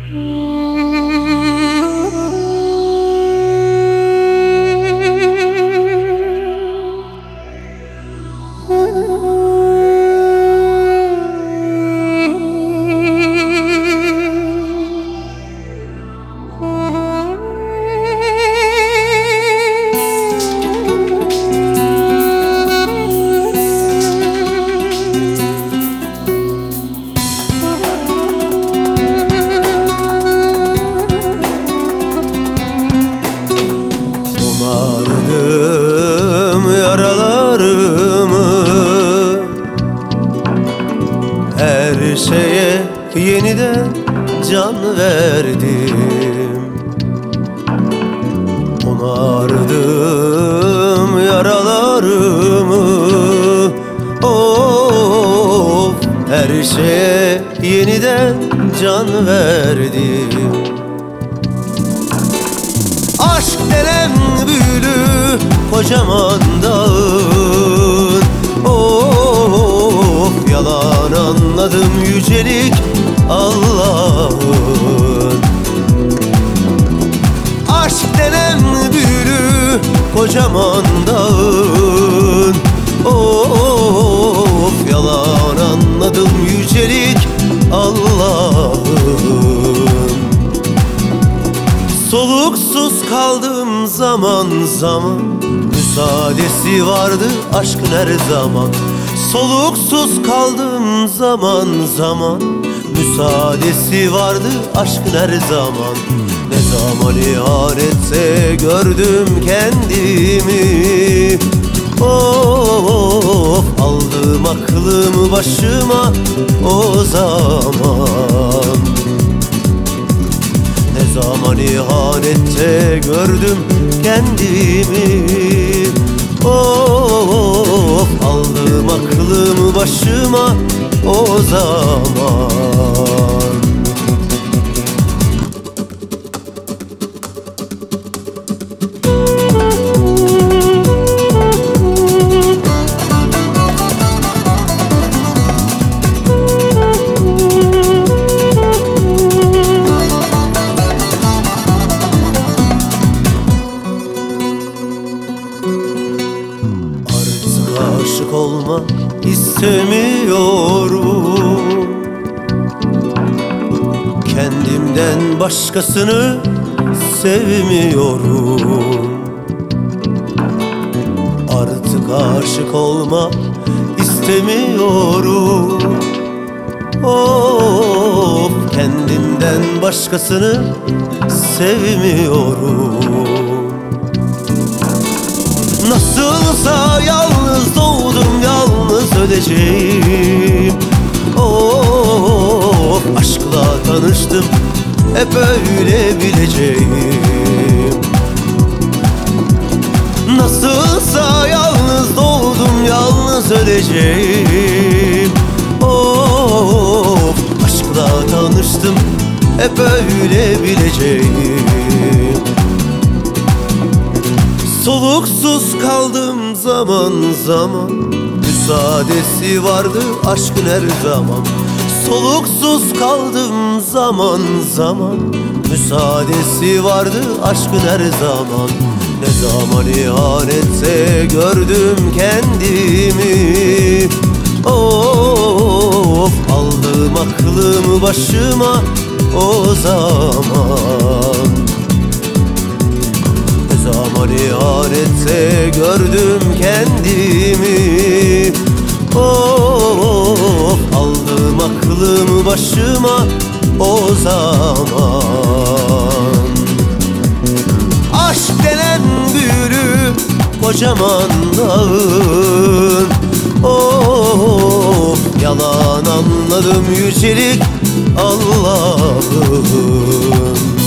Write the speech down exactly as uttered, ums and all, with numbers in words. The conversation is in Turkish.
Onardım yaralarımı, her şeye yeniden can verdim. Onardım yaralarımı, of, her şeye yeniden can verdim. Aşk denen büyülü kocaman dağın, of, yalan anladım yücelik Allah'ın. Aşk denen büyülü kocaman dağın, of, yalan anladım yücelik Allah'ın. Soluksuz kaldım zaman zaman, müsaadesi vardı aşkın her zaman. Soluksuz kaldım zaman zaman, müsaadesi vardı aşkın her zaman. Ne zaman ihanetse gördüm kendimi, of, aldım aklımı başıma o zaman. Ne zaman ihanette gördüm kendimi, of, aldım aklımı başıma o zaman. Aşık olmak istemiyorum, kendimden başkasını sevmiyorum. Artık aşık olmak istemiyorum, of, kendimden başkasını sevmiyorum. Nasılsa yalnız doğdum, yalnız öleceğim. Of, aşkla tanıştım, hep öyle bileceğim. Nasılsa yalnız doğdum, yalnız öleceğim. Of, aşkla tanıştım, hep öyle bileceğim. Soluksuz kaldım zaman zaman, müsaadesi vardı aşkın her zaman. Soluksuz kaldım zaman zaman, müsaadesi vardı aşkın her zaman. Ne zaman ihanetse gördüm kendimi, of, aldım aklımı başıma o zaman. Ne zaman ihanetse gördüm kendimi, of, aldım aklımı başıma o zaman. Aşk denen büyülü kocaman dağın, of, yalan anladım yücelik Allah'ın.